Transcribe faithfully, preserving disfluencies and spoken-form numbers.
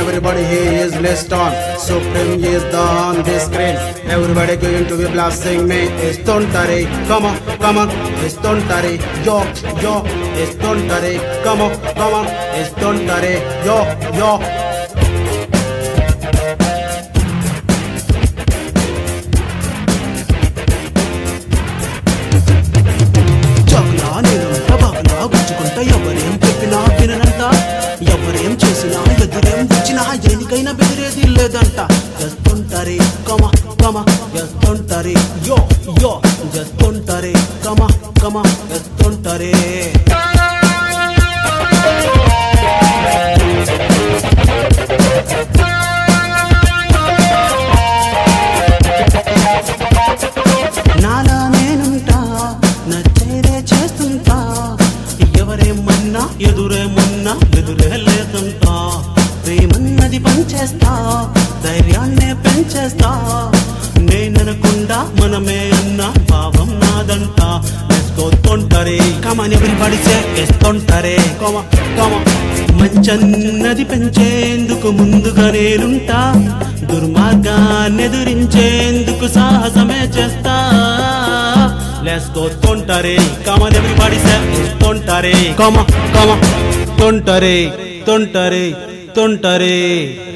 everybody here is list on. Supreme is the on this screen. Everybody going to be blasting me. It's Tontare, come on, come on. It's Tontare, yo, yo. It's Tontare, come on, come on. It's Tontare, yo, yo. ఎవరేం చెప్పినా విననంట, ఎవరేం చేసినా ఎదురేం వచ్చినా ఎనికైనా బెదిరేది లేదంట. చేస్తుంటారే కమ comma చేస్తుంటారే యో యో చేస్తుంటారే కమ కమ చేస్తుంటారే. నాలా నేనుంటా, నచ్చేదే చేస్తుంటా. ఎవరేమన్నా ఎదురేమన్నా ఎదురే లేదంటా. ప్రేమన్నది పంచేస్తా, ధైర్యాన్నే పెంచేస్తా. నేననకుండా మనమే అన్న భావం నాదంట. తొంటరే కమని ఎవరిబడి చేస్తుంటారే కమ కమ. మంచన్నది పెంచేందుకు ముందుగా నేనుంటా. దుర్మార్గాన్ని ఎదురించేందుకు సాహసమే చేస్తా. Let's go Tontare, come on everybody say it's Tontare, come on, come on, Tontare, Tontare, Tontare.